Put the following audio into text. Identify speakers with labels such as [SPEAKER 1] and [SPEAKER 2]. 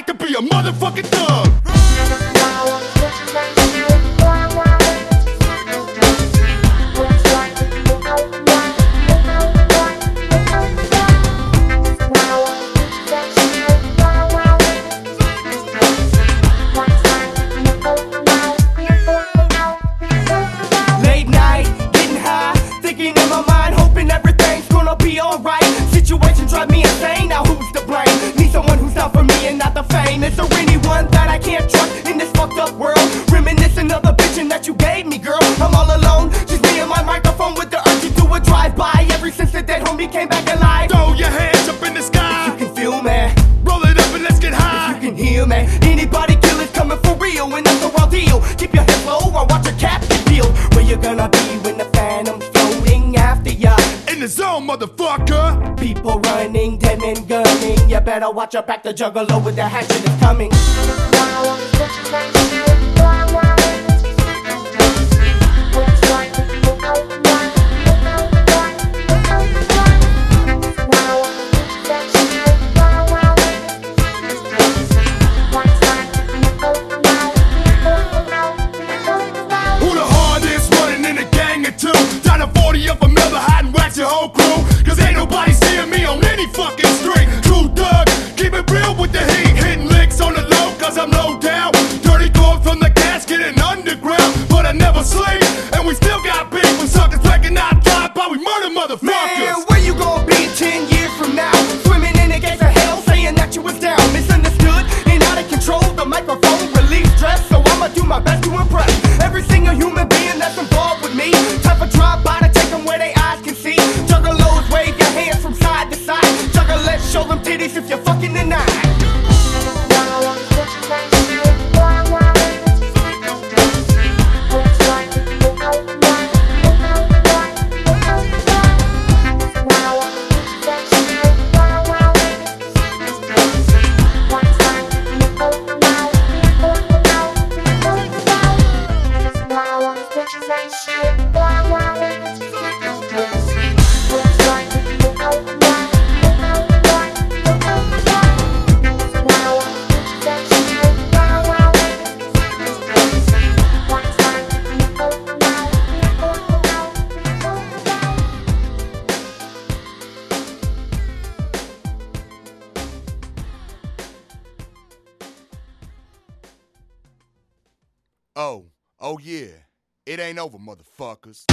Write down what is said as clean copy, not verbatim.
[SPEAKER 1] like to be a motherfucking thug.
[SPEAKER 2] Late night, getting high, thinking in my mind, hoping everything's gonna be alright. Situation drive me insane, now who's to blame? Need someone who's down for me and not the fame. Is there anyone that I can't trust in this fucked up world? Reminiscing of the bitchin' that you gave me, girl. I'm all alone, just me and my microphone with the urge to do a drive-by. Ever since the dead homie came back alive.
[SPEAKER 1] Throw your hands up in the sky.
[SPEAKER 2] If you can feel me,
[SPEAKER 1] Roll it up and let's get high.
[SPEAKER 2] you can hear me. Anybody kill is coming for real, and that's the real deal. Keep your head low or watch your captain feel. Where you gonna be when the phantom's floating after ya?
[SPEAKER 1] In the zone, motherfucker.
[SPEAKER 2] People running, dead men gunning. You better watch your back, the juggalo with the hatchet is coming.
[SPEAKER 1] Who the hardest running in the gang of two? Down to 40 up a Miller, hide and wax your whole crew. Cause ain't nobody seeing me on any fucking street. True thug, keep it real with the heat. Hitting licks on the low cause I'm low down. Dirty gold from the casket and underground. But I never sleep, and we still got beef. When suckers breaking out top, how we murder motherfuckers.
[SPEAKER 2] Man, where you gonna be 10 years from now? Swimming in the gates of hell, saying that you was down. Misunderstood and out of control. The microphone relieves stress, so I'ma do my best to impress every single human being that's involved with me. Type of drive by to take them where they eyes can see. Juggalos, wave your hands from side to side. Juggalos, show them titties if you're fucking tonight.
[SPEAKER 1] Oh yeah, it ain't over, motherfuckers.